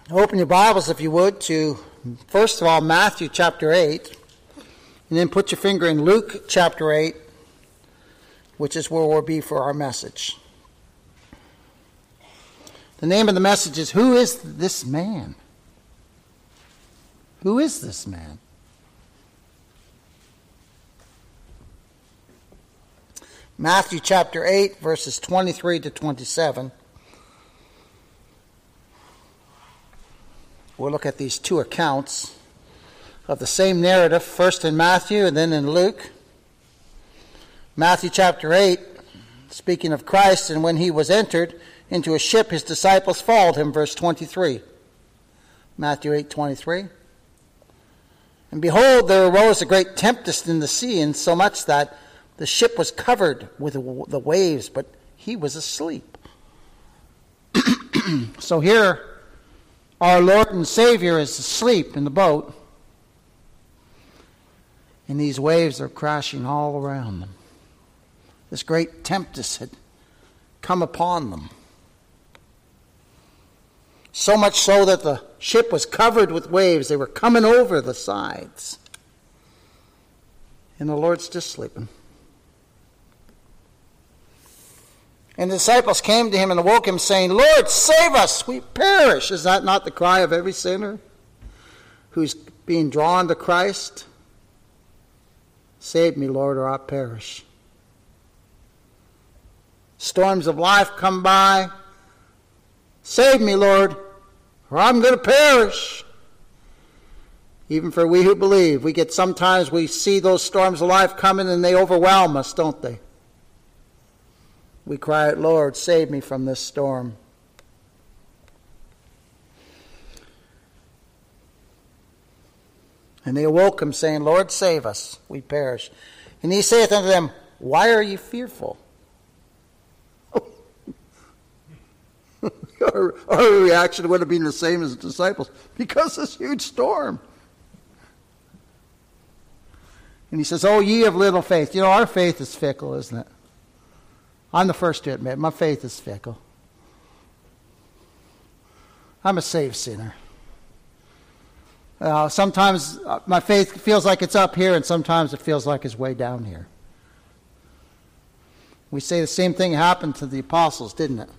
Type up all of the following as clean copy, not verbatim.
Open your Bibles, if you would, to, first of all, Matthew chapter 8, and then put your finger in Luke chapter 8, which is where we'll be for our message. The name of the message is, Who is this man? Who is this man? Matthew chapter 8, verses 23 to 27. We'll look at these two accounts of the same narrative, first in Matthew and then in Luke. Matthew chapter 8, speaking of Christ, and when he was entered into a ship, his disciples followed him, verse 23. Matthew 8:23. And behold, there arose a great tempest in the sea, insomuch that the ship was covered with the waves, but he was asleep. So here, our Lord and Savior is asleep in the boat, and these waves are crashing all around them. This great tempest had come upon them. So much so that the ship was covered with waves. They were coming over the sides. And the Lord's just sleeping. And the disciples came to him and awoke him, saying, Lord, save us, we perish. Is that not the cry of every sinner who's being drawn to Christ? Save me, Lord, or I'll perish. Storms of life come by. Save me, Lord, or I'm going to perish. Even for we who believe, sometimes we see those storms of life coming and they overwhelm us, don't they? We cry out, Lord, save me from this storm. And they awoke him, saying, Lord, save us, we perish. And he saith unto them, Why are ye fearful? Our reaction would have been the same as the disciples. Because this huge storm. And he says, Oh, ye of little faith. You know, our faith is fickle, isn't it? I'm the first to admit, my faith is fickle. I'm a saved sinner. Sometimes my faith feels like it's up here, and sometimes it feels like it's way down here. We say the same thing happened to the apostles, didn't it?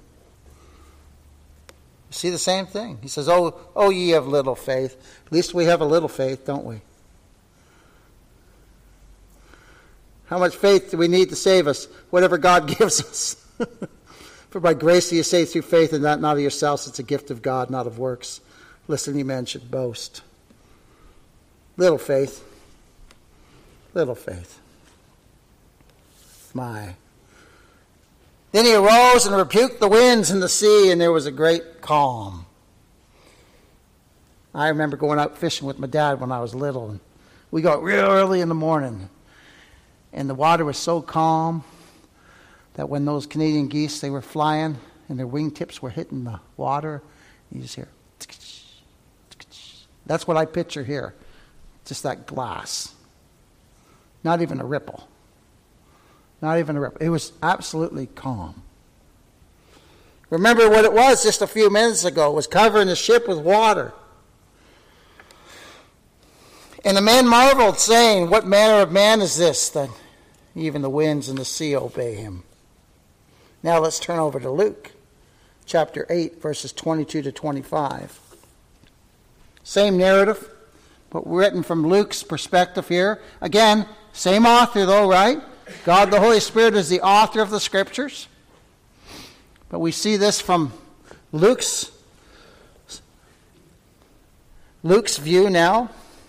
You see the same thing. He says, Oh, ye of little faith. At least we have a little faith, don't we? How much faith do we need to save us? Whatever God gives us. For by grace are you saved through faith, and that not of yourselves. It's a gift of God, not of works. Lest any man should boast. Little faith. Little faith. My. Then he arose and rebuked the winds and the sea, and there was a great calm. I remember going out fishing with my dad when I was little. And we go out real early in the morning. And the water was so calm that when those Canadian geese, they were flying and their wingtips were hitting the water, you just hear, that's what I picture here. Just that glass. Not even a ripple. Not even a ripple. It was absolutely calm. Remember what it was just a few minutes ago. It was covering the ship with water. And the men marveled, saying, What manner of man is this, that even the winds and the sea obey him? Now let's turn over to Luke, chapter 8, verses 22 to 25. Same narrative, but written from Luke's perspective here. Again, same author though, right? God the Holy Spirit is the author of the Scriptures. But we see this from Luke's view now.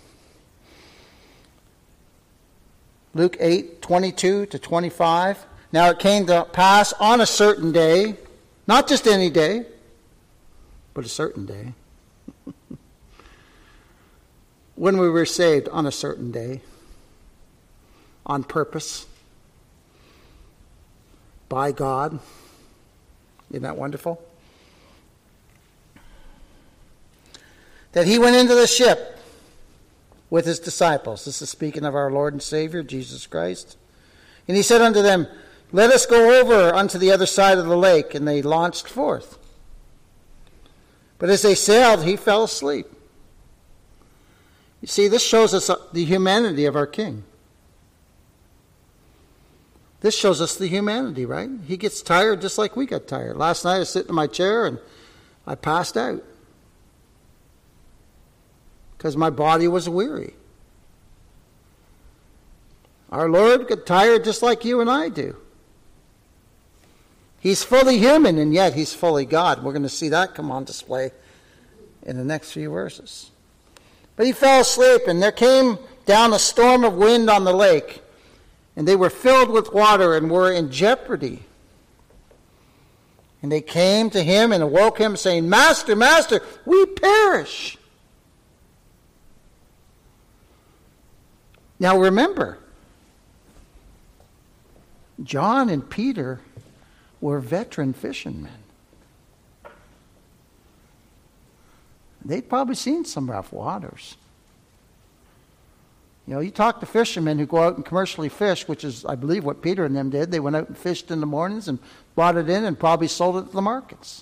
Luke 8, 22 to 25. Now it came to pass on a certain day, not just any day, but a certain day, when we were saved on a certain day, on purpose, by God. Isn't that wonderful? That he went into the ship with his disciples. This is speaking of our Lord and Savior, Jesus Christ. And he said unto them, Let us go over unto the other side of the lake. And they launched forth. But as they sailed, he fell asleep. You see, this shows us the humanity of our King. This shows us the humanity, right? He gets tired just like we got tired. Last night I was sitting in my chair and I passed out because my body was weary. Our Lord got tired just like you and I do. He's fully human, and yet he's fully God. We're going to see that come on display in the next few verses. But he fell asleep, and there came down a storm of wind on the lake, and they were filled with water and were in jeopardy. And they came to him and awoke him, saying, Master, Master, we perish. Now remember, John and Peter were veteran fishermen. They'd probably seen some rough waters. You know, you talk to fishermen who go out and commercially fish, which is, I believe, what Peter and them did. They went out and fished in the mornings and brought it in and probably sold it to the markets.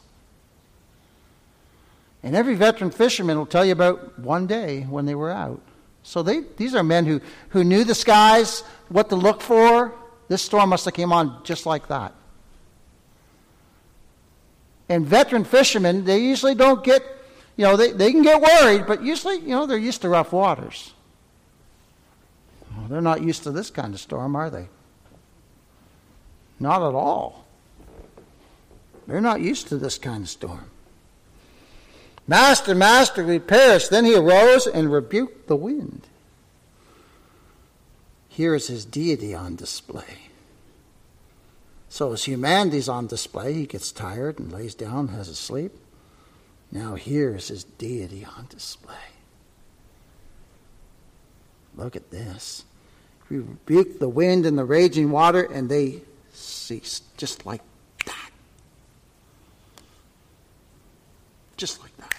And every veteran fisherman will tell you about one day when they were out. So these are men who knew the skies, what to look for. This storm must have came on just like that. And veteran fishermen, they usually don't get, they can get worried, but usually, they're used to rough waters. Well, they're not used to this kind of storm, are they? Not at all. They're not used to this kind of storm. Master, Master, we perish. Then he arose and rebuked the wind. Here is his deity on display. So his humanity's on display. He gets tired and lays down, has a sleep. Now here's his deity on display. Look at this. He rebuked the wind and the raging water, and they ceased, just like that. Just like that.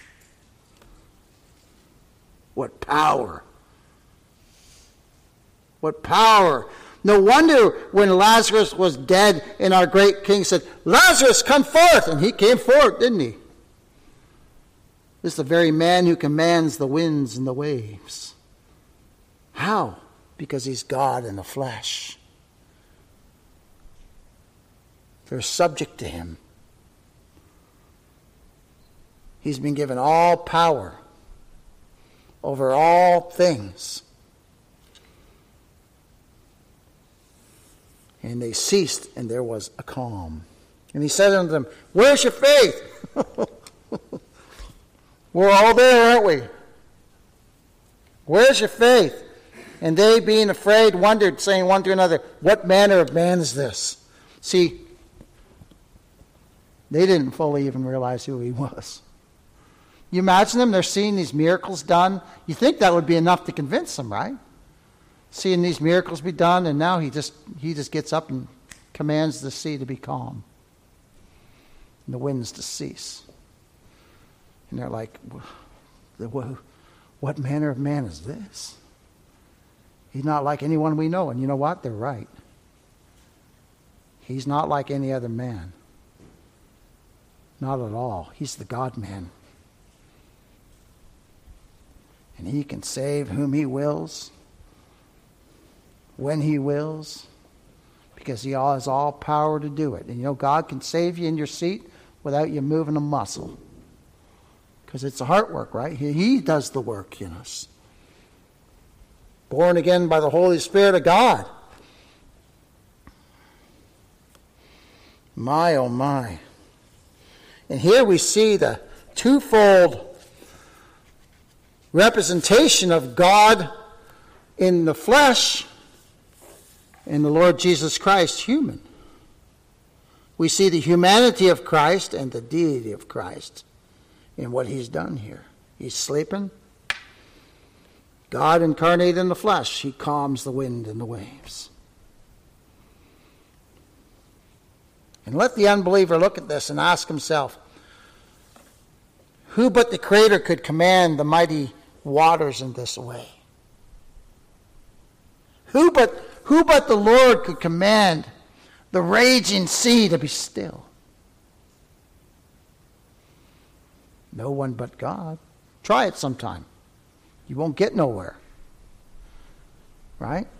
What power. What power. No wonder when Lazarus was dead and our great King said, Lazarus, come forth. And he came forth, didn't he? This is the very man who commands the winds and the waves. How? Because he's God in the flesh. They're subject to him. He's been given all power over all things. And they ceased, and there was a calm. And he said unto them, where's your faith? We're all there, aren't we? Where's your faith? And they, being afraid, wondered, saying one to another, what manner of man is this? See, they didn't fully even realize who he was. You imagine them, they're seeing these miracles done. You think that would be enough to convince them, right? Seeing these miracles be done, and now he just gets up and commands the sea to be calm and the winds to cease. And they're like, what manner of man is this? He's not like anyone we know. And you know what? They're right. He's not like any other man. Not at all. He's the God-man. And he can save whom he wills, when he wills, because he has all power to do it. And God can save you in your seat without you moving a muscle. Because it's a heart work, right? He does the work in us. Born again by the Holy Spirit of God. My, oh my. And here we see the twofold representation of God in the flesh and the Lord Jesus Christ human. We see the humanity of Christ and the deity of Christ in what he's done here. He's sleeping. God incarnate in the flesh. He calms the wind and the waves. And let the unbeliever look at this and ask himself, who but the Creator could command the mighty waters in this way? Who but the Lord could command the raging sea to be still? No one but God. Try it sometime. You won't get nowhere. Right?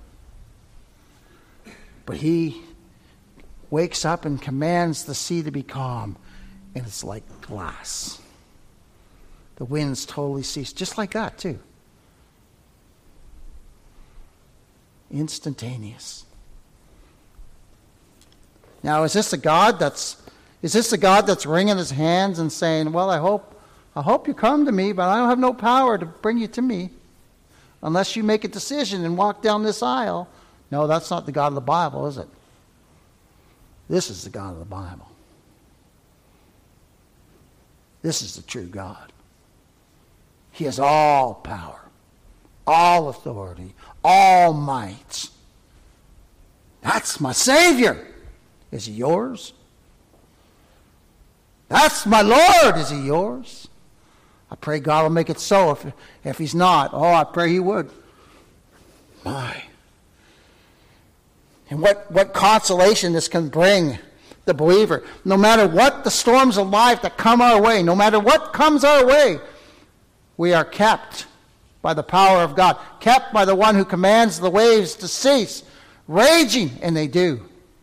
But he wakes up and commands the sea to be calm. And it's like glass. The winds totally cease. Just like that, too. Instantaneous. Now, is this a God that's wringing his hands and saying, well, I hope you come to me, but I don't have no power to bring you to me unless you make a decision and walk down this aisle? No, that's not the God of the Bible, is it? This is the God of the Bible. This is the true God. He has all power, all authority, all might. That's my Savior. Is he yours? That's my Lord. Is he yours? I pray God will make it so. If he's not, I pray he would. My. And what consolation this can bring the believer. No matter what the storms of life that come our way, no matter what comes our way, we are kept by the power of God, kept by the one who commands the waves to cease, raging, and they do.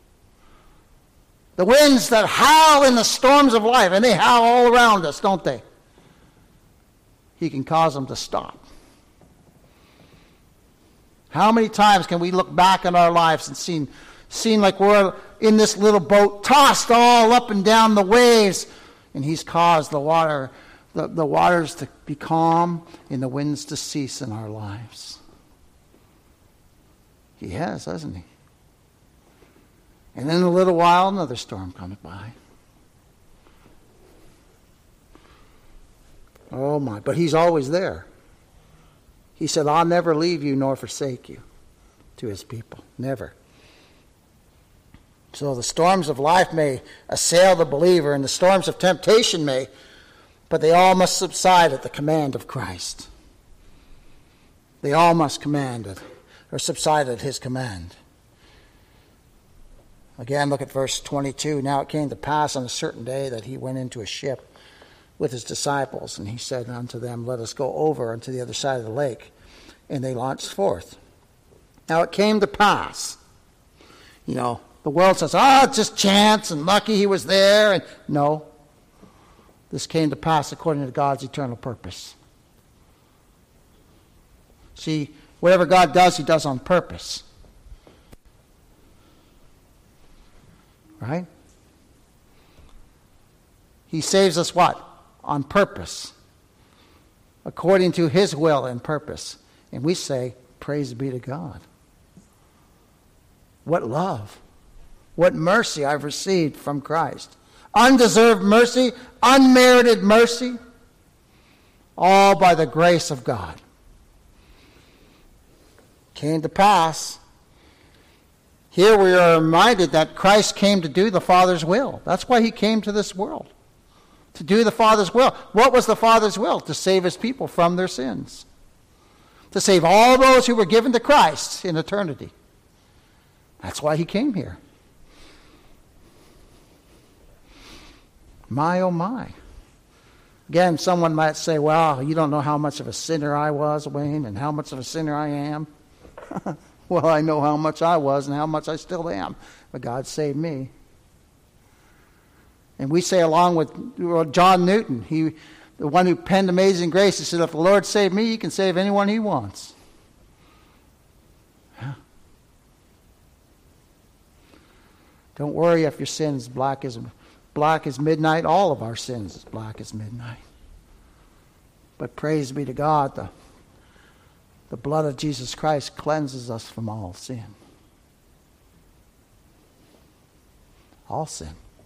The winds that howl in the storms of life, and they howl all around us, don't they? He can cause them to stop. How many times can we look back in our lives and seen like we're in this little boat, tossed all up and down the waves, and he's caused the waters to be calm and the winds to cease in our lives. He has, hasn't he? And in a little while, another storm comes by. Oh my, but he's always there. He said, I'll never leave you nor forsake you, to his people. Never. So the storms of life may assail the believer, and the storms of temptation may, but they all must subside at the command of Christ. They all must command it, or subside at his command. Again, look at verse 22. Now it came to pass on a certain day that he went into a ship with his disciples, and he said unto them, let us go over unto the other side of the lake. And they launched forth. Now it came to pass. The world says, it's just chance and lucky he was there. And no, this came to pass according to God's eternal purpose. See, whatever God does, he does on purpose. Right? He saves us what? On purpose. According to his will and purpose. And we say, praise be to God. What love. What mercy I've received from Christ. Undeserved mercy, unmerited mercy. All by the grace of God. Came to pass. Here we are reminded that Christ came to do the Father's will. That's why he came to this world. To do the Father's will. What was the Father's will? To save his people from their sins. To save all those who were given to Christ in eternity. That's why he came here. My, oh my. Again, someone might say, well, you don't know how much of a sinner I was, Wayne, and how much of a sinner I am. Well, I know how much I was and how much I still am. But God saved me. And we say along with John Newton, the one who penned Amazing Grace, he said, if the Lord saved me, he can save anyone he wants. Yeah. Don't worry if your sin is black as midnight. All of our sins is black as midnight. But praise be to God, the blood of Jesus Christ cleanses us from all sin. All sin.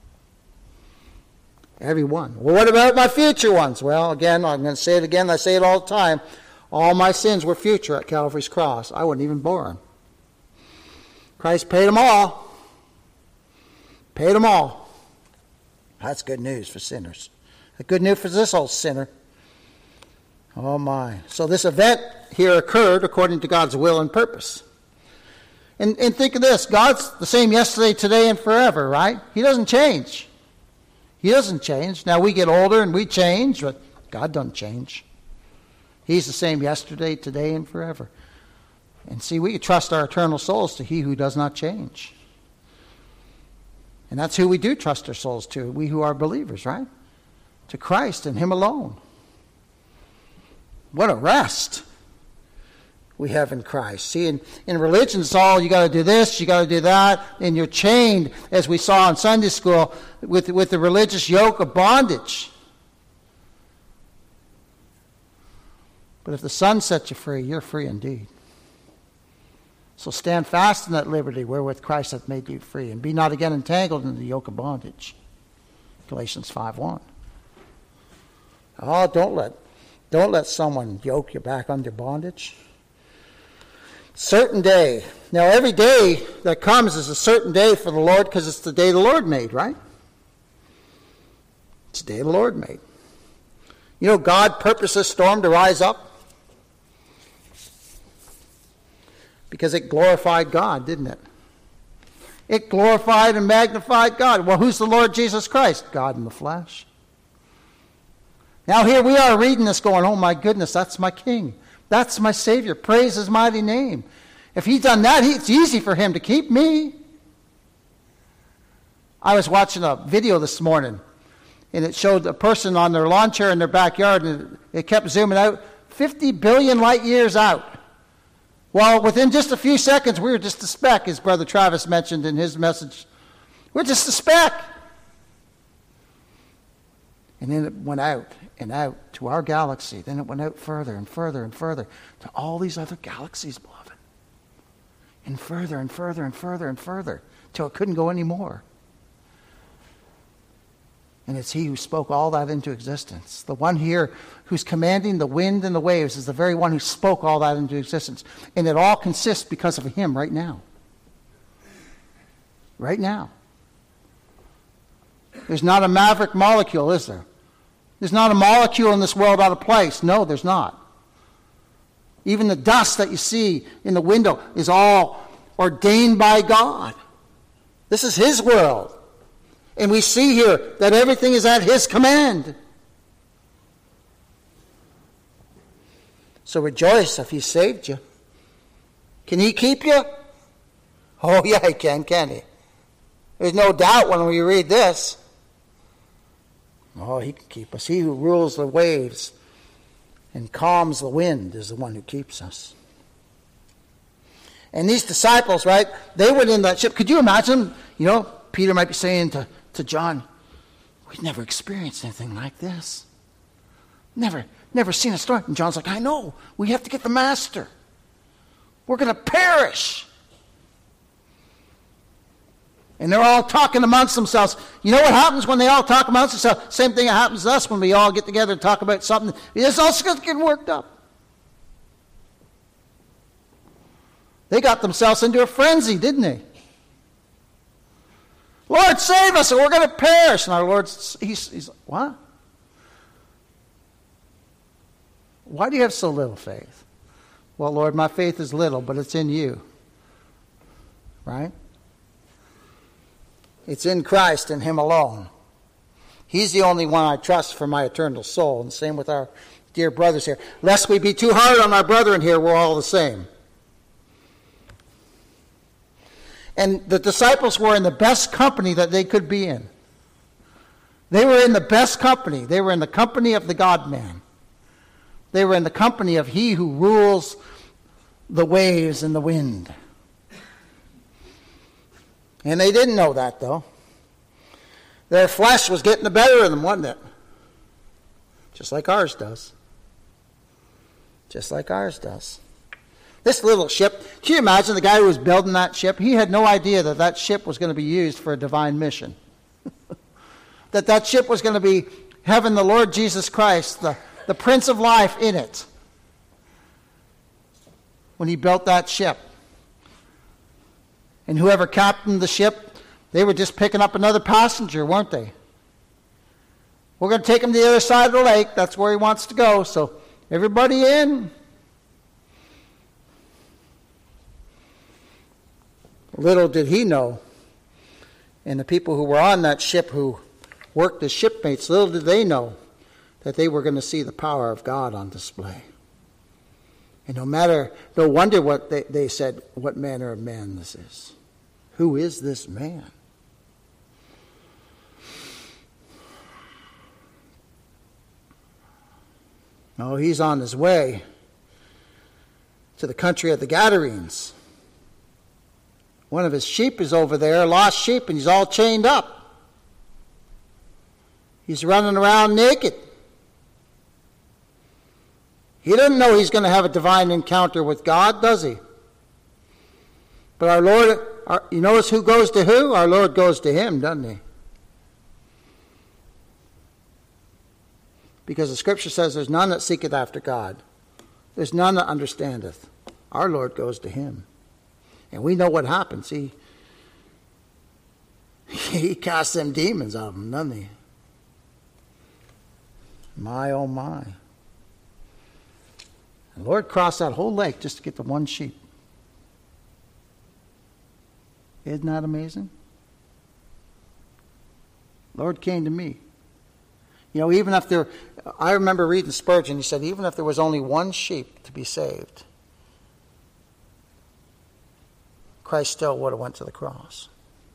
Every one. Well, what about my future ones? Well, again, I'm going to say it again. I say it all the time. All my sins were future at Calvary's cross. I wasn't even born. Christ paid them all. Paid them all. That's good news for sinners. Good news for this old sinner. Oh my. So this event here occurred according to God's will and purpose. And think of this. God's the same yesterday, today, and forever, right? He doesn't change. He doesn't change. Now we get older and we change, but God doesn't change. He's the same yesterday, today, and forever. And see, we can trust our eternal souls to He who does not change. And that's who we do trust our souls to, we who are believers, right? To Christ and Him alone. What a rest we have in Christ. See, in religion, it's all, you got to do this, you got to do that, and you're chained, as we saw in Sunday school, with the religious yoke of bondage. But if the Son sets you free, you're free indeed. So stand fast in that liberty wherewith Christ hath made you free, and be not again entangled in the yoke of bondage. Galatians 5:1. Oh, don't let someone yoke you back under bondage. Certain day. Now, every day that comes is a certain day for the Lord, because it's the day the Lord made, right? It's the day the Lord made. You know, God purposed this storm to rise up because it glorified God, didn't it? It glorified and magnified God. Well, who's the Lord Jesus Christ? God in the flesh. Now here we are reading this going, oh my goodness, that's my King. That's my Savior. Praise His mighty name. If He's done that, it's easy for Him to keep me. I was watching a video this morning, and it showed a person on their lawn chair in their backyard, and it kept zooming out 50 billion light years out. Well, within just a few seconds, we were just a speck, as Brother Travis mentioned in his message. We're just a speck. And then it went out and out to our galaxy. Then it went out further and further and further to all these other galaxies, beloved. And further and further and further and further till it couldn't go any more. And it's He who spoke all that into existence. The one here who's commanding the wind and the waves is the very one who spoke all that into existence. And it all consists because of Him right now. Right now. There's not a maverick molecule, is there? There's not a molecule in this world out of place. No, there's not. Even the dust that you see in the window is all ordained by God. This is His world. And we see here that everything is at His command. So rejoice if He saved you. Can He keep you? Oh yeah, He can He? There's no doubt when we read this. Oh, He can keep us. He who rules the waves and calms the wind is the one who keeps us. And these disciples, right, they went in that ship. Could you imagine, Peter might be saying to John, we've never experienced anything like this. Never seen a storm. And John's like, I know. We have to get the master. We're going to perish. And they're all talking amongst themselves. You know what happens when they all talk amongst themselves? Same thing that happens to us when we all get together and talk about something. It's all getting worked up. They got themselves into a frenzy, didn't they? Lord, save us or we're going to perish. And our Lord, he's what? Why do you have so little faith? Well, Lord, my faith is little, but it's in you. Right? It's in Christ and Him alone. He's the only one I trust for my eternal soul. And same with our dear brothers here. Lest we be too hard on our brethren here, we're all the same. And the disciples were in the best company that they could be in. They were in the best company. They were in the company of the God-man. They were in the company of He who rules the waves and the wind. And they didn't know that, though. Their flesh was getting the better of them, wasn't it? Just like ours does. Just like ours does. This little ship, can you imagine the guy who was building that ship? He had no idea that that ship was going to be used for a divine mission. that ship was going to be having the Lord Jesus Christ, the Prince of Life, in it. When he built that ship. And whoever captained the ship, they were just picking up another passenger, weren't they? We're going to take him to the other side of the lake. That's where he wants to go. So everybody in. Little did he know, and the people who were on that ship who worked as shipmates, little did they know that they were going to see the power of God on display. And no wonder what they said, what manner of man this is. Who is this man? No, he's on his way to the country of the Gadarenes. One of his sheep is over there, a lost sheep, and he's all chained up. He's running around naked. He doesn't know he's going to have a divine encounter with God, does he? But our Lord, you notice who goes to who? Our Lord goes to him, doesn't he? Because the Scripture says there's none that seeketh after God. There's none that understandeth. Our Lord goes to him. And we know what happens. He casts them demons out of them, doesn't he? My, oh my. The Lord crossed that whole lake just to get the one sheep. Isn't that amazing? Lord came to me. You know, even if I remember reading Spurgeon, he said, even if there was only one sheep to be saved, Christ still would have went to the cross.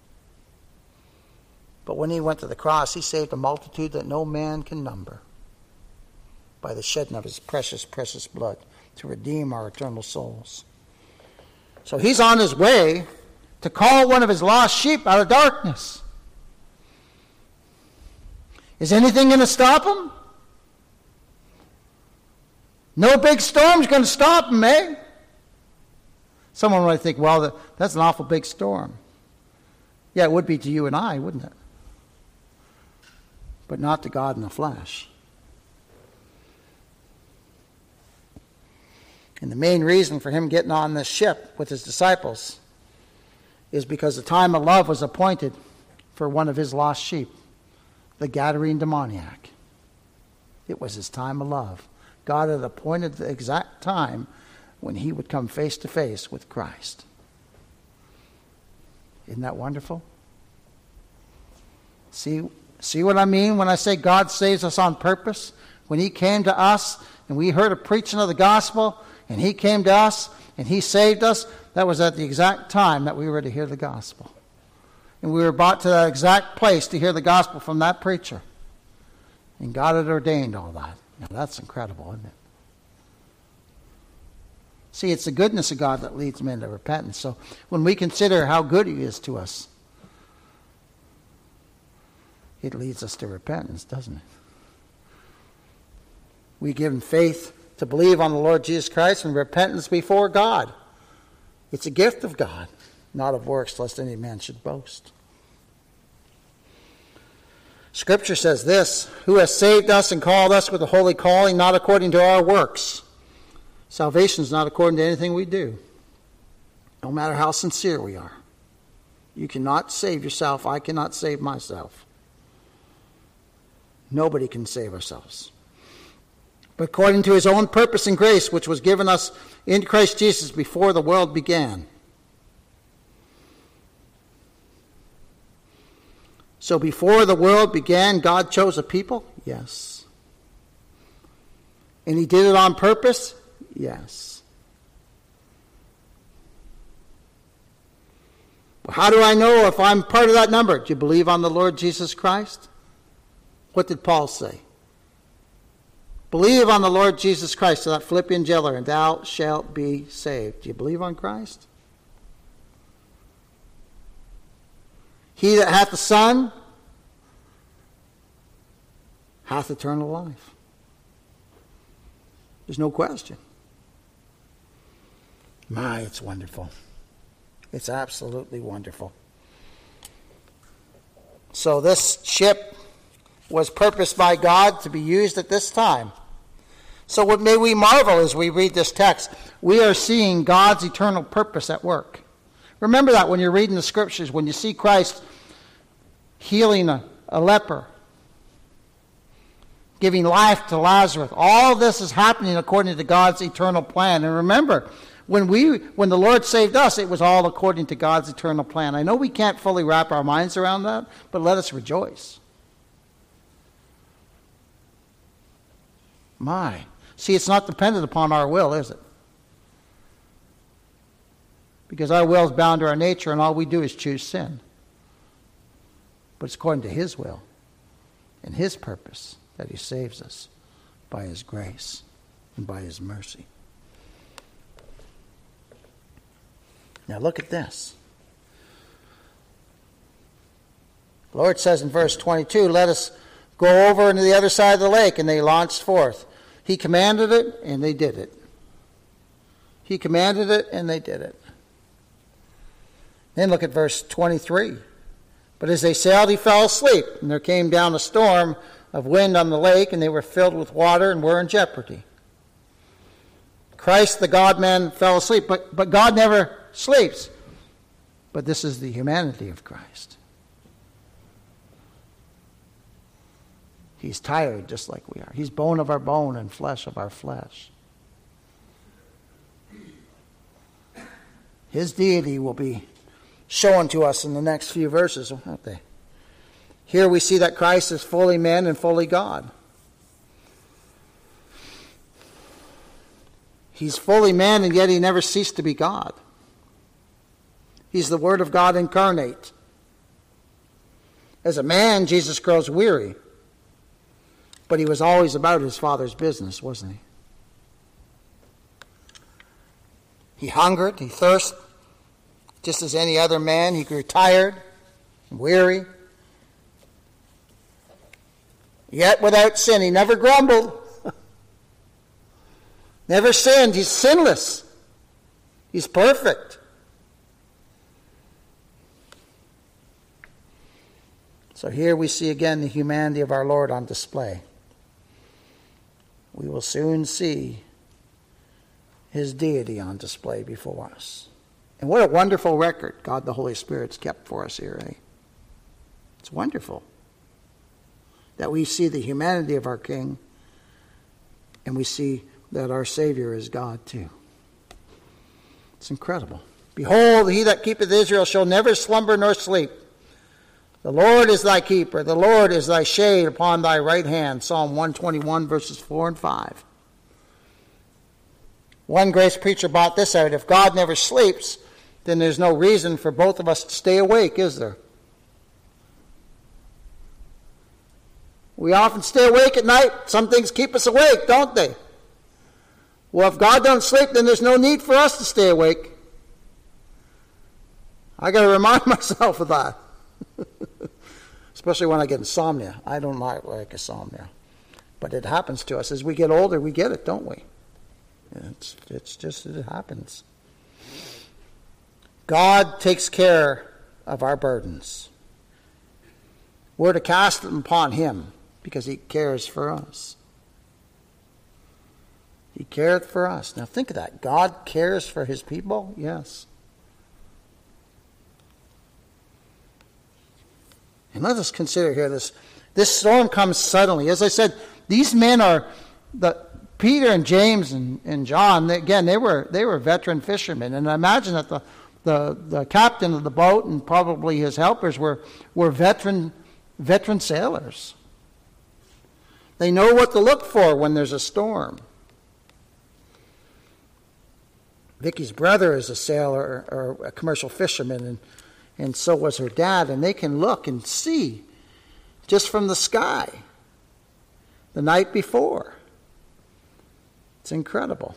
But when he went to the cross, he saved a multitude that no man can number by the shedding of his precious, precious blood to redeem our eternal souls. So he's on his way to call one of his lost sheep out of darkness. Is anything going to stop him? No big storm's going to stop him, eh? Someone might think, well, that's an awful big storm. Yeah, it would be to you and I, wouldn't it? But not to God in the flesh. And the main reason for him getting on this ship with his disciples is because the time of love was appointed for one of his lost sheep, the Gadarene demoniac. It was his time of love. God had appointed the exact time when he would come face to face with Christ. Isn't that wonderful? See what I mean when I say God saves us on purpose? When he came to us and we heard a preaching of the gospel and he came to us and he saved us, that was at the exact time that we were to hear the gospel. And we were brought to that exact place to hear the gospel from that preacher. And God had ordained all that. Now that's incredible, isn't it? See, it's the goodness of God that leads men to repentance. So when we consider how good he is to us, it leads us to repentance, doesn't it? We give him faith to believe on the Lord Jesus Christ and repentance before God. It's a gift of God, not of works, lest any man should boast. Scripture says this, who has saved us and called us with a holy calling, not according to our works. Salvation is not according to anything we do, no matter how sincere we are. You cannot save yourself. I cannot save myself. Nobody can save ourselves. But according to his own purpose and grace, which was given us in Christ Jesus before the world began. So before the world began, God chose a people? Yes. And he did it on purpose? Yes. Well, how do I know if I'm part of that number? Do you believe on the Lord Jesus Christ? What did Paul say? Believe on the Lord Jesus Christ, to that Philippian jailer, and thou shalt be saved. Do you believe on Christ? He that hath the Son hath eternal life. There's no question. My, it's wonderful. It's absolutely wonderful. So this ship was purposed by God to be used at this time. So what may we marvel as we read this text? We are seeing God's eternal purpose at work. Remember that when you're reading the Scriptures, when you see Christ healing a leper, giving life to Lazarus, all this is happening according to God's eternal plan. And remember, when the Lord saved us, it was all according to God's eternal plan. I know we can't fully wrap our minds around that, but let us rejoice. My. See, it's not dependent upon our will, is it? Because our will is bound to our nature, and all we do is choose sin. But it's according to his will and his purpose that he saves us by his grace and by his mercy. Now look at this. The Lord says in verse 22, let us go over into the other side of the lake, and they launched forth. He commanded it, and they did it. He commanded it, and they did it. Then look at verse 23. But as they sailed, he fell asleep, and there came down a storm of wind on the lake, and they were filled with water and were in jeopardy. Christ, the God-man, fell asleep, but God never sleeps. But this is the humanity of Christ. He's tired just like we are. He's bone of our bone and flesh of our flesh. His deity will be shown to us in the next few verses, won't they? Here we see that Christ is fully man and fully God. He's fully man, and yet he never ceased to be God. He's the Word of God incarnate. As a man, Jesus grows weary. But he was always about his Father's business, wasn't he? He hungered, he thirsted, just as any other man. He grew tired and weary. Yet without sin, he never grumbled. Never sinned. He's sinless. He's perfect. So here we see again the humanity of our Lord on display. We will soon see his deity on display before us. And what a wonderful record God the Holy Spirit's kept for us here, eh? It's wonderful that we see the humanity of our King, and we see that our Savior is God too. It's incredible. Behold, he that keepeth Israel shall never slumber nor sleep. The Lord is thy keeper. The Lord is thy shade upon thy right hand. Psalm 121, verses 4 and 5. One grace preacher brought this out. If God never sleeps, then there's no reason for both of us to stay awake, is there? We often stay awake at night. Some things keep us awake, don't they? Well, if God don't sleep, then there's no need for us to stay awake. I got to remind myself of that. Especially when I get insomnia. I don't like insomnia. But it happens to us. As we get older, we get it, don't we? It's just, it happens. God takes care of our burdens. We're to cast them upon him because he cares for us. He careth for us. Now think of that. God cares for his people? Yes. And let us consider here this storm comes suddenly. As I said, these men are Peter and James and John. They were veteran fishermen, and I imagine that the captain of the boat and probably his helpers were veteran sailors. They know what to look for when there's a storm. Vicky's brother is a sailor or a commercial fisherman, and so was her dad, and they can look and see just from the sky the night before. It's incredible.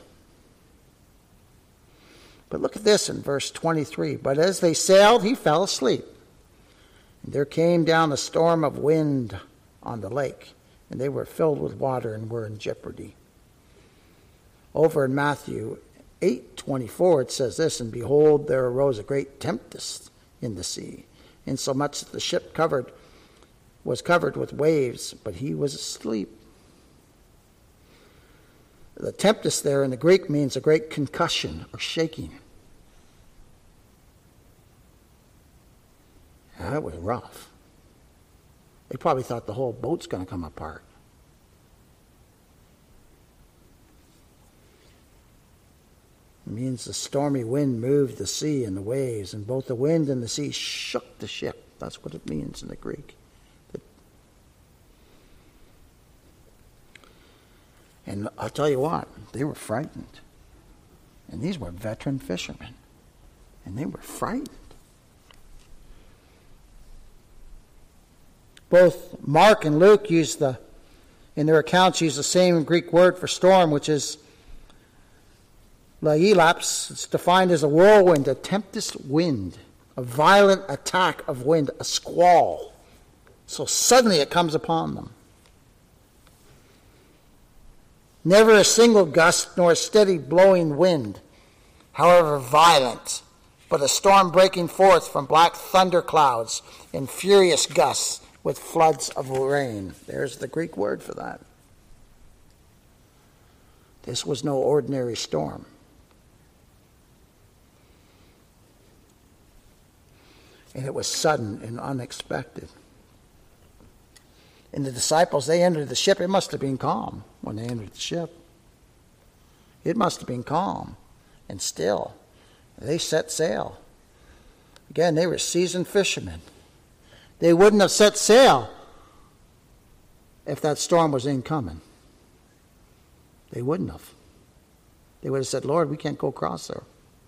But look at this in verse 23. But as they sailed, he fell asleep. And there came down a storm of wind on the lake, and they were filled with water and were in jeopardy. Over in Matthew 8:24 it says this, and behold, there arose a great tempest in the sea, insomuch that the ship was covered with waves, but he was asleep. The tempest there in the Greek means a great concussion or shaking. Yeah, that was rough. They probably thought the whole boat's going to come apart. It means the stormy wind moved the sea and the waves, and both the wind and the sea shook the ship. That's what it means in the Greek. And I'll tell you what, they were frightened. And these were veteran fishermen. And they were frightened. Both Mark and Luke in their accounts use the same Greek word for storm, which is laelaps. It's defined as a whirlwind, a tempest wind, a violent attack of wind, a squall. So suddenly it comes upon them. Never a single gust nor a steady blowing wind, however violent, but a storm breaking forth from black thunder clouds in furious gusts with floods of rain. There's the Greek word for that. This was no ordinary storm. And it was sudden and unexpected. And the disciples, they entered the ship. It must have been calm when they entered the ship. It must have been calm and still. They set sail. Again, they were seasoned fishermen. They wouldn't have set sail if that storm was incoming. They wouldn't have. They would have said, Lord, we can't go across there.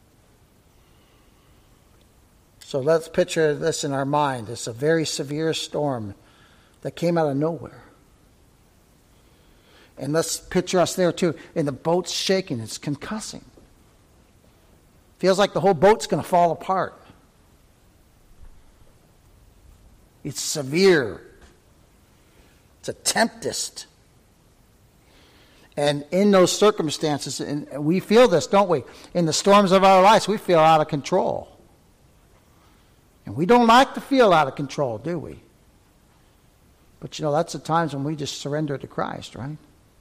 So let's picture this in our mind. It's a very severe storm that came out of nowhere. And let's picture us there too. And the boat's shaking. It's concussing. Feels like the whole boat's going to fall apart. It's severe. It's a tempest. And in those circumstances, and we feel this, don't we? In the storms of our lives, we feel out of control. And we don't like to feel out of control, do we? But that's the times when we just surrender to Christ, right?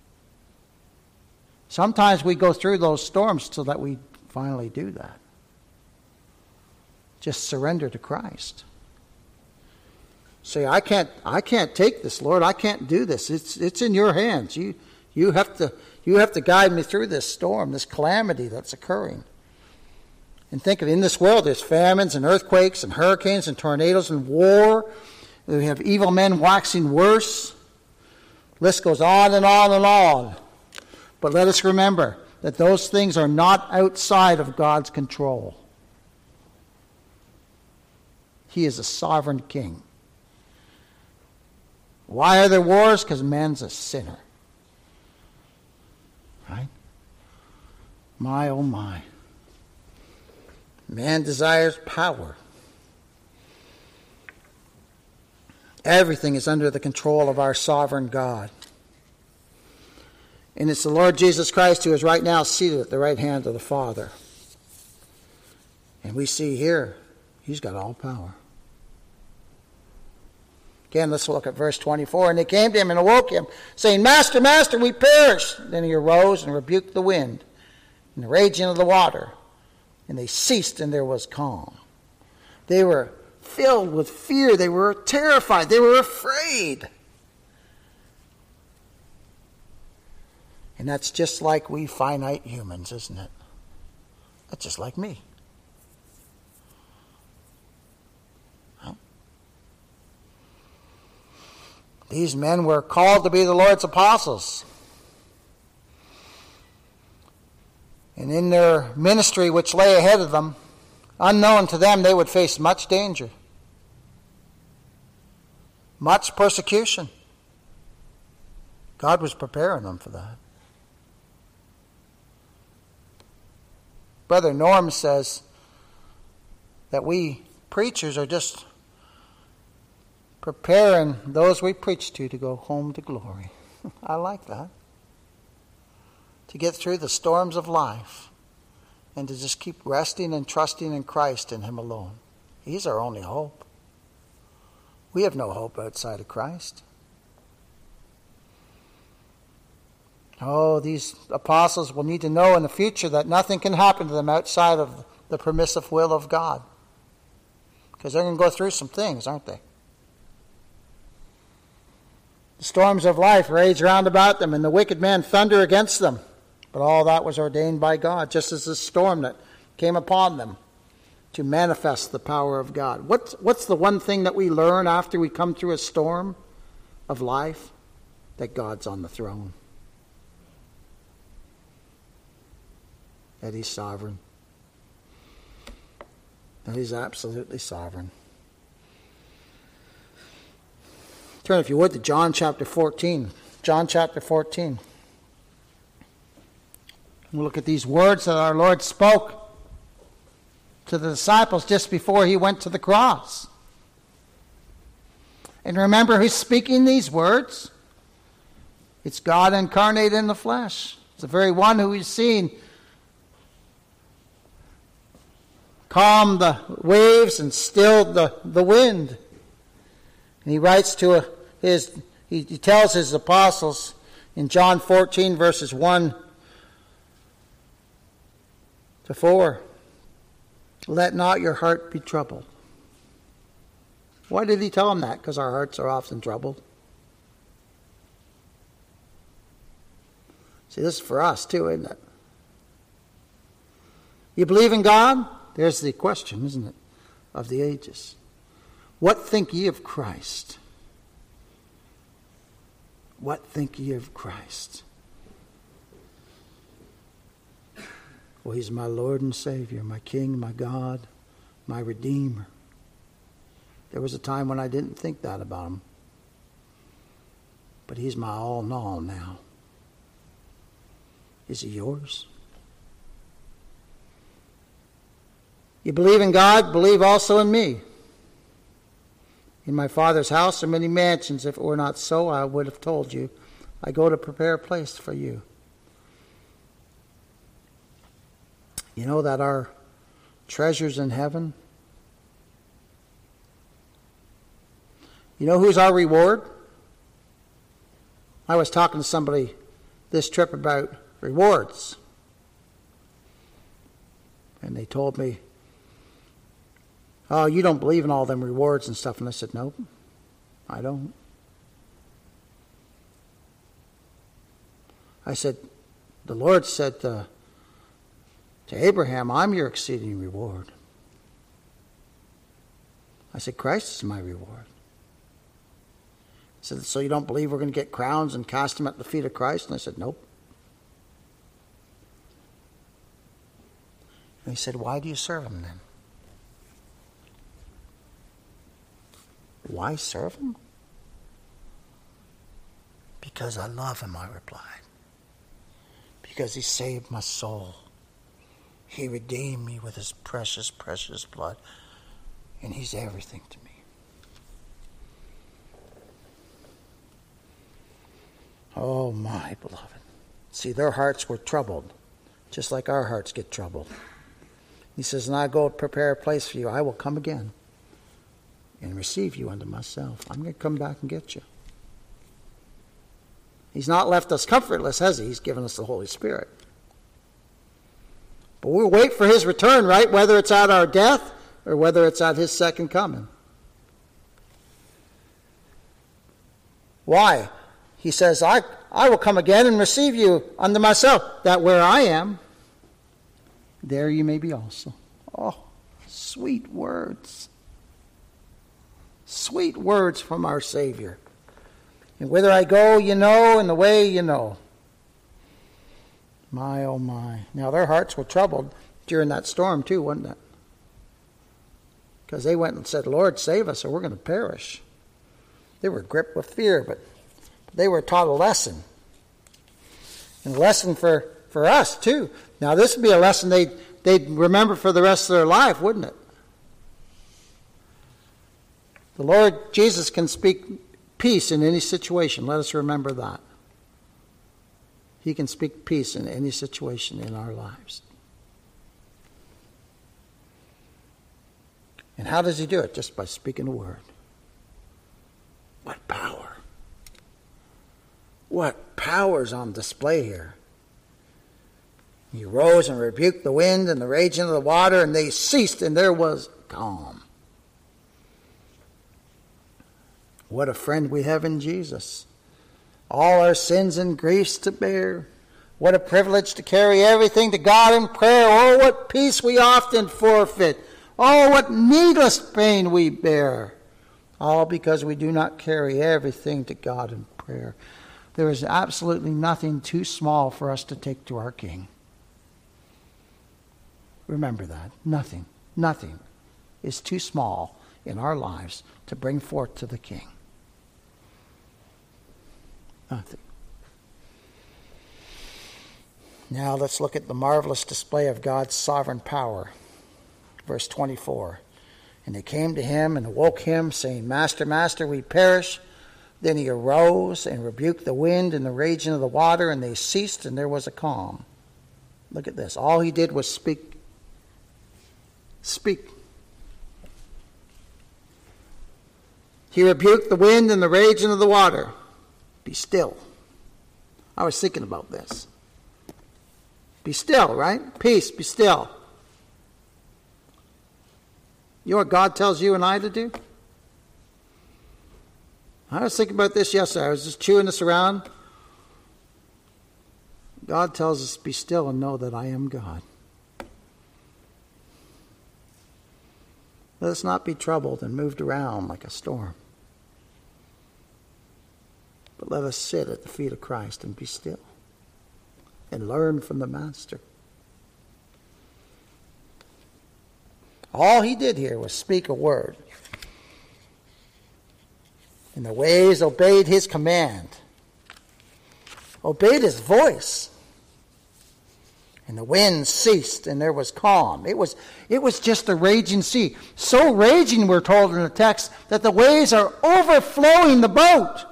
Sometimes we go through those storms so that we finally do that. Just surrender to Christ. Say, I can't take this, Lord. I can't do this. It's in your hands. You have to guide me through this storm, this calamity that's occurring. And think of it, in this world, there's famines and earthquakes and hurricanes and tornadoes and war. We have evil men waxing worse. List goes on and on and on. But let us remember that those things are not outside of God's control. He is a sovereign king. Why are there wars? Because man's a sinner. Right? My, oh my. Man desires power. Everything is under the control of our sovereign God. And it's the Lord Jesus Christ who is right now seated at the right hand of the Father. And we see here, he's got all power. Again, let's look at verse 24. And they came to him and awoke him, saying, Master, Master, we perish. Then he arose and rebuked the wind and the raging of the water. And they ceased, and there was calm. They were filled with fear. They were terrified. They were afraid. And that's just like we finite humans, isn't it? That's just like me. These men were called to be the Lord's apostles. And in their ministry which lay ahead of them, unknown to them, they would face much danger, much persecution. God was preparing them for that. Brother Norm says that we preachers are just preparing those we preach to go home to glory. I like that. To get through the storms of life and to just keep resting and trusting in Christ and Him alone. He's our only hope. We have no hope outside of Christ. Oh, these apostles will need to know in the future that nothing can happen to them outside of the permissive will of God. Because they're going to go through some things, aren't they? The storms of life rage round about them, and the wicked men thunder against them. But all that was ordained by God, just as the storm that came upon them to manifest the power of God. What's the one thing that we learn after we come through a storm of life? That God's on the throne. that He's sovereign. That He's absolutely sovereign. Turn, if you would, to John chapter 14. John chapter 14. We'll look at these words that our Lord spoke to the disciples just before He went to the cross. And remember who's speaking these words? It's God incarnate in the flesh. It's the very one who we've seen calm the waves and stilled the wind. And He writes to he tells His apostles in John 14 verses 1 to 4, let not your heart be troubled. Why did He tell them that? Because our hearts are often troubled. See, this is for us too, isn't it? You believe in God? There's the question, isn't it, of the ages. What think ye of Christ? What think ye of Christ? Well, He's my Lord and Savior, my King, my God, my Redeemer. There was a time when I didn't think that about Him. But He's my all in all now. Is He yours? You believe in God, believe also in me. In my Father's house are many mansions. If it were not so, I would have told you. I go to prepare a place for you. You know that our treasures in heaven? You know who's our reward? I was talking to somebody this trip about rewards. And they told me, oh, you don't believe in all them rewards and stuff. And I said, nope, I don't. I said, the Lord said to Abraham, I'm your exceeding reward. I said, Christ is my reward. He said, so you don't believe we're going to get crowns and cast them at the feet of Christ? And I said, nope. And he said, why do you serve Him then? Why serve Him? Because I love Him, I replied. Because He saved my soul. He redeemed me with His precious, precious blood. And He's everything to me. Oh, my beloved. See, their hearts were troubled, just like our hearts get troubled. He says, and I go prepare a place for you. I will come again and receive you unto myself. I'm going to come back and get you. He's not left us comfortless, has He? He's given us the Holy Spirit. But we'll wait for His return, right? Whether it's at our death or whether it's at His second coming. Why? He says, I will come again and receive you unto myself, that where I am, there you may be also. Oh, sweet words. Sweet words from our Savior. And whither I go, you know, and the way you know. My, oh my. Now their hearts were troubled during that storm too, wasn't it? Because they went and said, Lord, save us or we're going to perish. They were gripped with fear, but they were taught a lesson. And a lesson for us too. Now this would be a lesson they'd remember for the rest of their life, wouldn't it? The Lord Jesus can speak peace in any situation. Let us remember that. He can speak peace in any situation in our lives. And how does He do it? Just by speaking a word. What power. What power is on display here. He rose and rebuked the wind and the raging of the water, and they ceased, and there was calm. What a friend we have in Jesus. All our sins and griefs to bear. What a privilege to carry everything to God in prayer. Oh, what peace we often forfeit. Oh, what needless pain we bear. All because we do not carry everything to God in prayer. There is absolutely nothing too small for us to take to our King. Remember that. Nothing is too small in our lives to bring forth to the King. Nothing. Now let's look at the marvelous display of God's sovereign power. Verse 24. And they came to him and awoke him, saying, Master, Master, we perish. Then he arose and rebuked the wind and the raging of the water, and they ceased, and there was a calm. Look at this. All he did was speak. Speak. He rebuked the wind and the raging of the water. Be still. I was thinking about this. Be still, right? Peace, be still. You know what God tells you and I to do? I was thinking about this yesterday. I was just chewing this around. God tells us, be still and know that I am God. Let us not be troubled and moved around like a storm. But let us sit at the feet of Christ and be still and learn from the Master. All he did here was speak a word. And the waves obeyed his command. Obeyed his voice. And the wind ceased and there was calm. It was just a raging sea. So raging, we're told in the text, that the waves are overflowing the boat.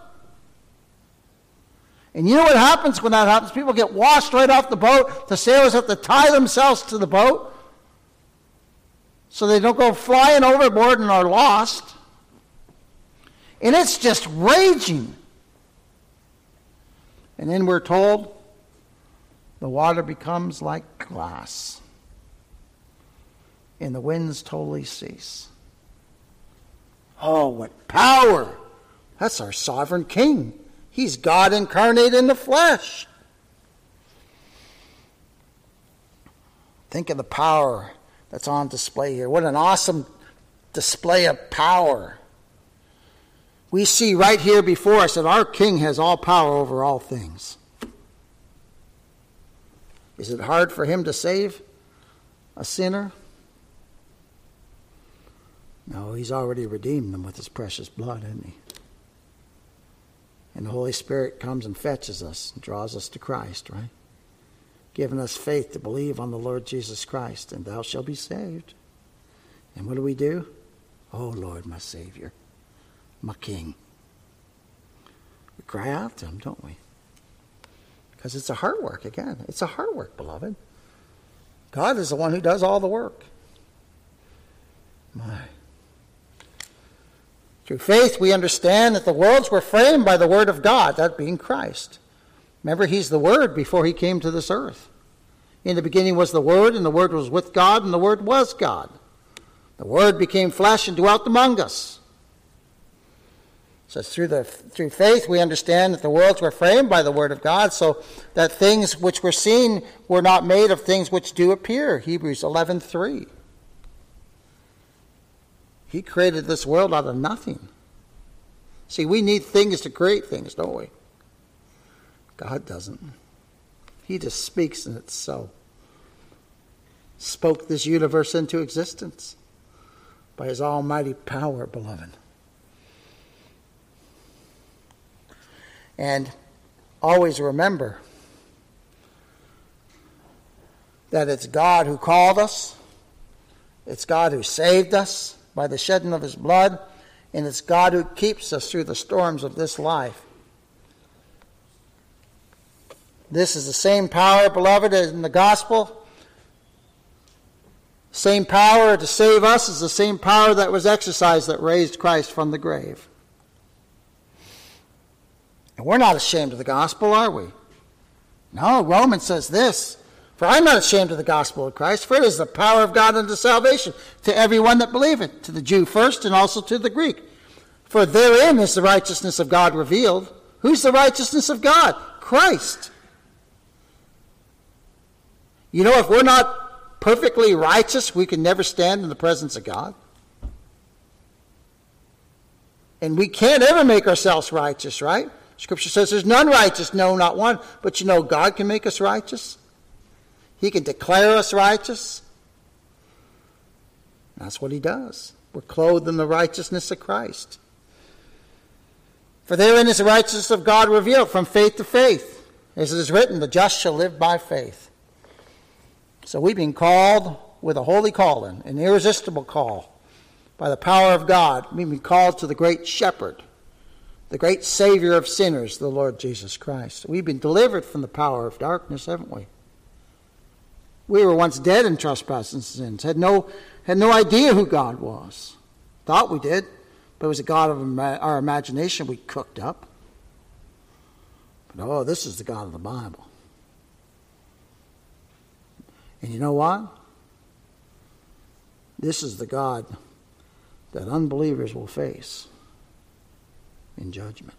And you know what happens when that happens? People get washed right off the boat. The sailors have to tie themselves to the boat so they don't go flying overboard and are lost. And it's just raging. And then we're told the water becomes like glass. And the winds totally cease. Oh, what power! That's our sovereign King. He's God incarnate in the flesh. Think of the power that's on display here. What an awesome display of power. We see right here before us that our King has all power over all things. Is it hard for him to save a sinner? No, he's already redeemed them with his precious blood, hasn't he? And the Holy Spirit comes and fetches us and draws us to Christ, right? Giving us faith to believe on the Lord Jesus Christ, and thou shalt be saved. And what do? Oh, Lord, my Savior, my King. We cry out to him, don't we? Because it's a heart work, again. It's a heart work, beloved. God is the one who does all the work. My. Through faith, we understand that the worlds were framed by the Word of God, that being Christ. Remember, he's the Word before he came to this earth. In the beginning was the Word, and the Word was with God, and the Word was God. The Word became flesh and dwelt among us. So through faith, we understand that the worlds were framed by the Word of God, so that things which were seen were not made of things which do appear. Hebrews 11:3. He created this world out of nothing. See, we need things to create things, don't we? God doesn't. He just speaks and it's so. Spoke this universe into existence by his almighty power, beloved. And always remember that it's God who called us. It's God who saved us by the shedding of his blood, and it's God who keeps us through the storms of this life. This is the same power, beloved, as in the gospel. Same power to save us is the same power that was exercised that raised Christ from the grave. And we're not ashamed of the gospel, are we? No, Romans says this, for I'm not ashamed of the gospel of Christ, for it is the power of God unto salvation to everyone that believeth, to the Jew first and also to the Greek. For therein is the righteousness of God revealed. Who's the righteousness of God? Christ. You know, if we're not perfectly righteous, we can never stand in the presence of God. And we can't ever make ourselves righteous, right? Scripture says there's none righteous, no, not one. But you know, God can make us righteous. He can declare us righteous. That's what he does. We're clothed in the righteousness of Christ. For therein is the righteousness of God revealed from faith to faith. As it is written, the just shall live by faith. So we've been called with a holy calling, an irresistible call. By the power of God, we've been called to the great shepherd, the great Savior of sinners, the Lord Jesus Christ. We've been delivered from the power of darkness, haven't we? We were once dead in trespasses and sins, had no idea who God was. Thought we did, but it was a God of our imagination we cooked up. But this is the God of the Bible. And you know what? This is the God that unbelievers will face in judgment.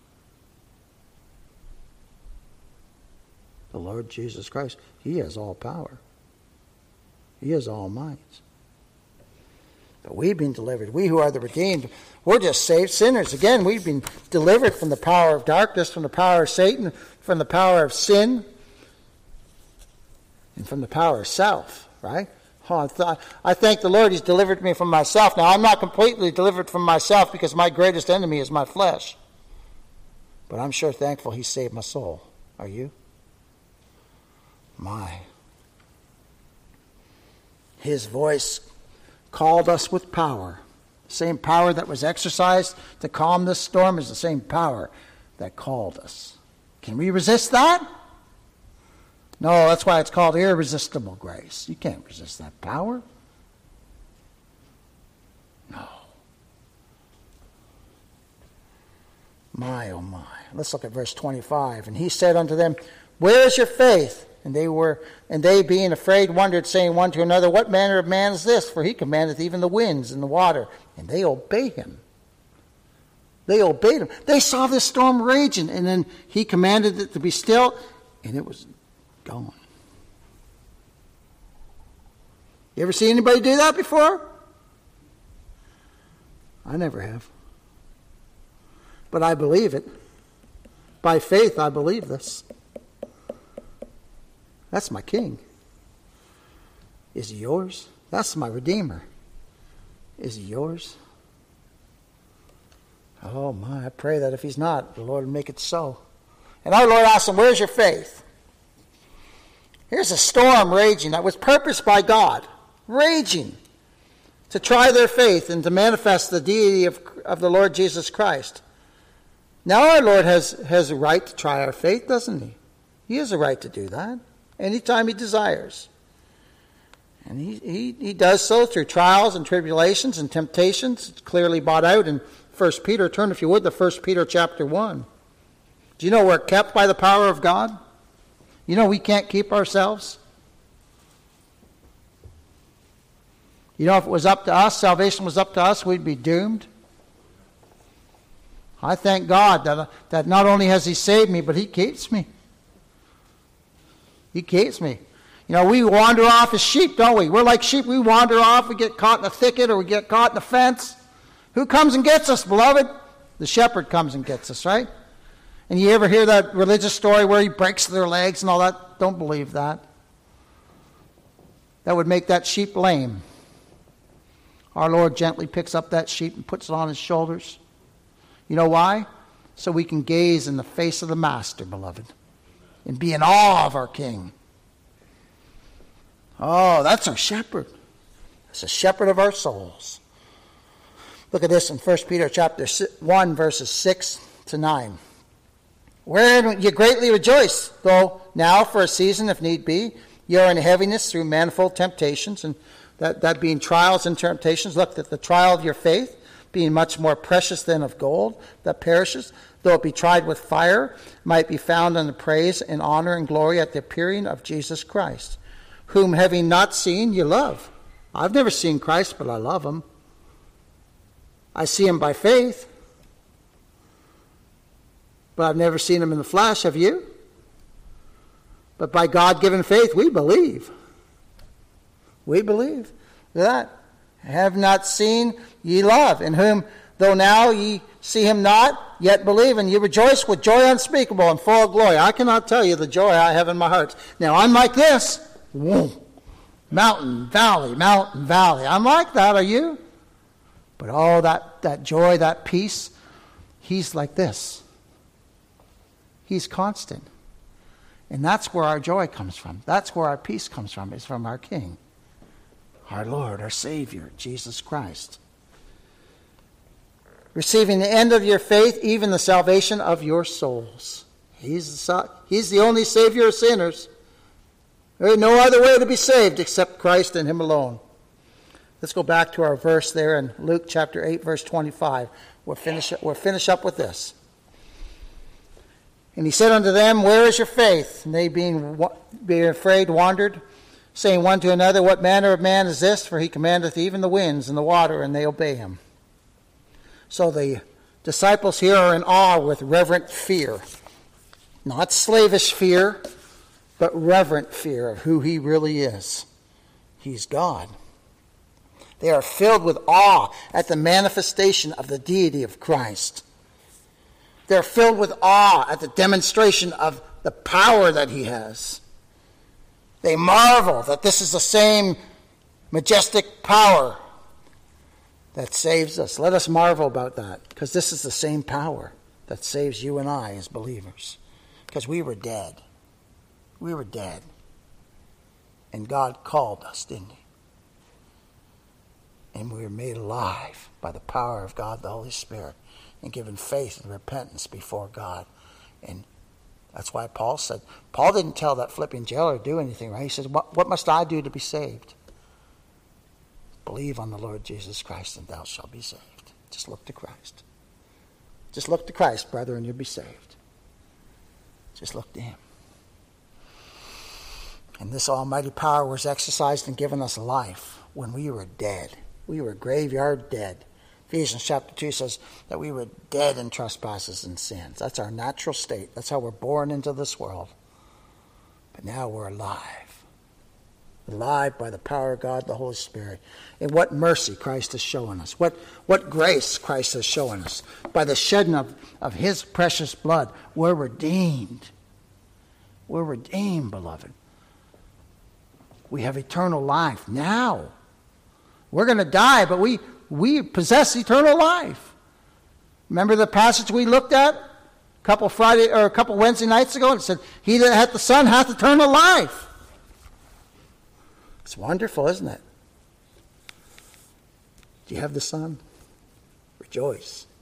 The Lord Jesus Christ, he has all power. He has all might. But we've been delivered. We who are the redeemed, we're just saved sinners. Again, we've been delivered from the power of darkness, from the power of Satan, from the power of sin, and from the power of self, right? I thank the Lord he's delivered me from myself. Now, I'm not completely delivered from myself because my greatest enemy is my flesh. But I'm sure thankful he saved my soul. Are you? My. His voice called us with power. The same power that was exercised to calm this storm is the same power that called us. Can we resist that? No, that's why it's called irresistible grace. You can't resist that power. No. My, oh my. Let's look at verse 25. And he said unto them, where is your faith? And they being afraid wondered, saying one to another, what manner of man is this? For he commandeth even the winds and the water, and they obey him. They obeyed him. They saw this storm raging, and then he commanded it to be still, and it was gone. You ever see anybody do that before? I never have. But I believe it. By faith, I believe this. That's my king. Is he yours? That's my Redeemer. Is he yours? Oh my, I pray that if he's not, the Lord will make it so. And our Lord asked him, where's your faith? Here's a storm raging that was purposed by God, raging to try their faith and to manifest the deity of the Lord Jesus Christ. Now our Lord has a right to try our faith, doesn't he? He has a right to do that anytime he desires. And he does so through trials and tribulations and temptations. It's clearly brought out in 1 Peter. Turn, if you would, to 1 Peter chapter 1. Do you know we're kept by the power of God? You know we can't keep ourselves? You know if it was up to us, salvation was up to us, we'd be doomed. I thank God that not only has he saved me, but he keeps me. He keeps me. You know, we wander off as sheep, don't we? We're like sheep. We wander off. We get caught in a thicket or we get caught in a fence. Who comes and gets us, beloved? The shepherd comes and gets us, right? And you ever hear that religious story where he breaks their legs and all that? Don't believe that. That would make that sheep lame. Our Lord gently picks up that sheep and puts it on his shoulders. You know why? So we can gaze in the face of the Master, beloved, and be in awe of our King. Oh, that's our shepherd. That's the shepherd of our souls. Look at this in 1 Peter chapter 1, verses 6 to 9. Wherein you greatly rejoice, though now for a season, if need be, you are in heaviness through manifold temptations, and that being trials and temptations. Look, that the trial of your faith, being much more precious than of gold that perishes, though it be tried with fire, might be found unto praise and honor and glory at the appearing of Jesus Christ, whom having not seen, you love. I've never seen Christ, but I love him. I see him by faith, but I've never seen him in the flesh. Have you? But by God-given faith, we believe. We believe that. Have not seen, ye love, in whom, though now ye see him not, yet believe, and ye rejoice with joy unspeakable and full of glory. I cannot tell you the joy I have in my heart. Now, I'm like this. Whoa. mountain, valley, mountain, valley. I'm like that, are you? But all that joy, that peace, he's like this. He's constant. And that's where our joy comes from. That's where our peace comes from. It's from our King, our Lord, our Savior, Jesus Christ. Receiving the end of your faith, even the salvation of your souls. He's the only Savior of sinners. There is no other way to be saved except Christ and him alone. Let's go back to our verse there in Luke chapter 8, verse 25. We'll finish up with this. And he said unto them, Where is your faith? And they being afraid wandered, saying one to another, What manner of man is this? For he commandeth even the winds and the water, and they obey him. So the disciples here are in awe with reverent fear. Not slavish fear, but reverent fear of who he really is. He's God. They are filled with awe at the manifestation of the deity of Christ. They're filled with awe at the demonstration of the power that he has. They marvel that this is the same majestic power that saves us. Let us marvel about that, because this is the same power that saves you and I as believers. Because we were dead. We were dead. And God called us, didn't he? And we were made alive by the power of God, the Holy Spirit, and given faith and repentance before God. And that's why Paul said, Paul didn't tell that Philippian jailer to do anything, right? He said, what must I do to be saved? Believe on the Lord Jesus Christ and thou shalt be saved. Just look to Christ. Just look to Christ, brother, and you'll be saved. Just look to him. And this almighty power was exercised and given us life when we were dead. We were graveyard dead. Ephesians chapter 2 says that we were dead in trespasses and sins. That's our natural state. That's how we're born into this world. But now we're alive. Alive by the power of God, the Holy Spirit. And what mercy Christ has shown us. What grace Christ has shown us. By the shedding of his precious blood, we're redeemed. We're redeemed, beloved. We have eternal life now. We're going to die, but we possess eternal life. Remember the passage we looked at a couple Wednesday nights ago? It said, He that hath the Son hath eternal life. It's wonderful, isn't it? Do you have the Son? Rejoice.